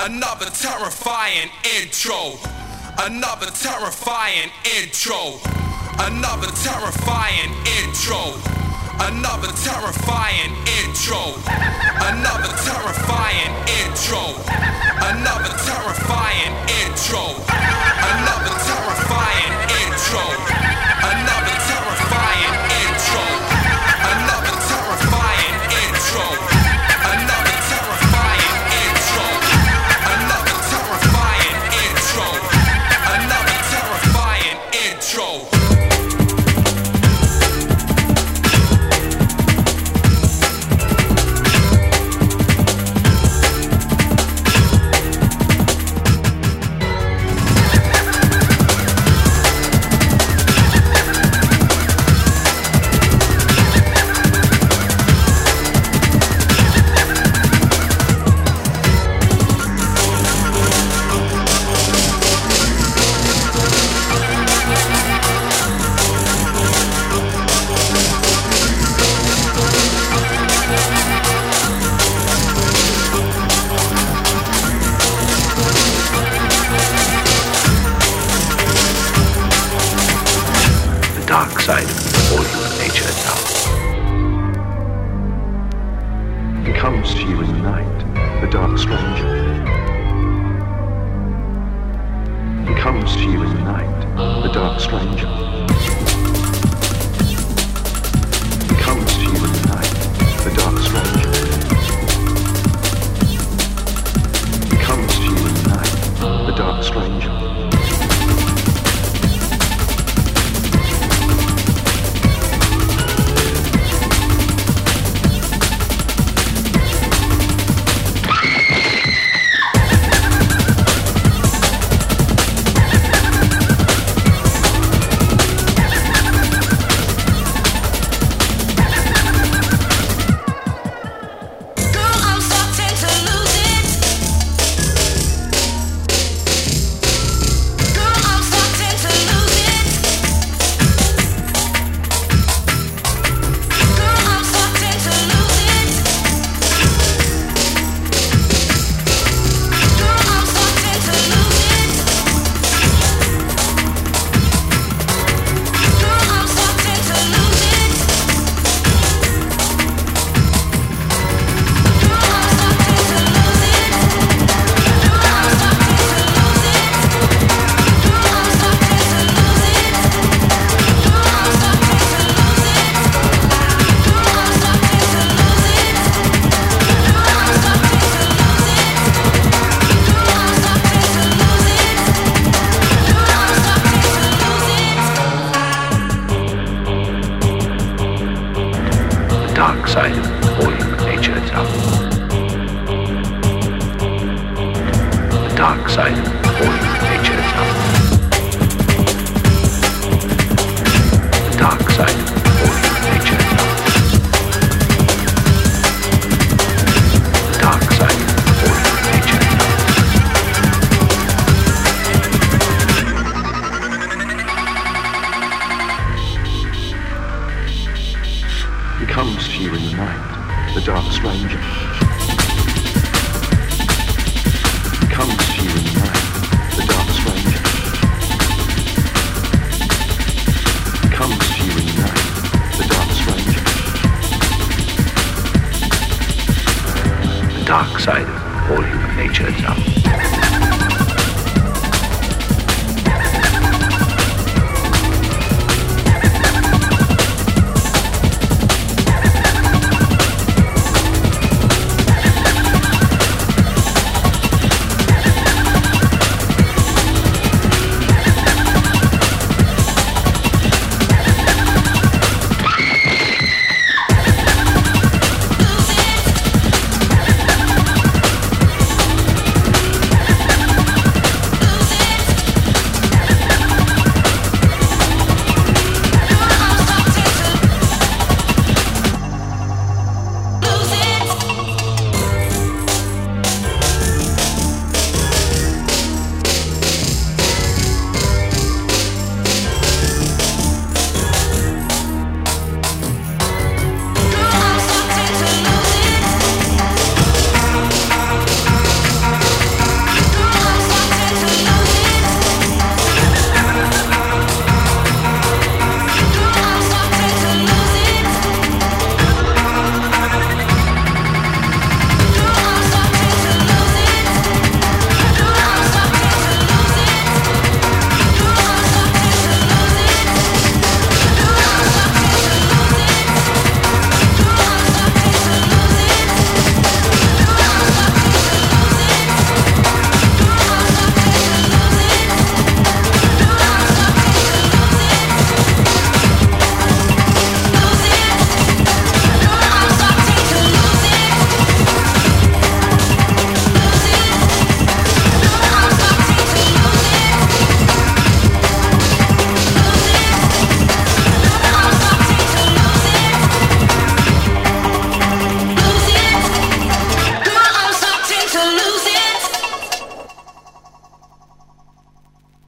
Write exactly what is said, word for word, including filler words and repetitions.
Another terrifying intro. Another terrifying intro. Another terrifying intro. Another terrifying intro. Another terrifying intro. Another terrifying intro. Another terrifying intro. Another terrifying intro. Another terrifying intro. Another terrifying intro. Another terrifying intro. Another terrifying intro. Dark side of all human nature itself. He comes to you in the night, the dark stranger. He comes to you in the night, the dark stranger. He comes to you in the night, the dark stranger. He comes to you in the night, the dark stranger. Dark side of all human nature itself. The dark side of all human nature itself. The dark side of all human nature itself. The dark side of all human nature itself. He comes to you in the night, the dark stranger. He comes to you in the night, the dark stranger. He comes to you in the night, the dark stranger. The dark side of all human nature itself.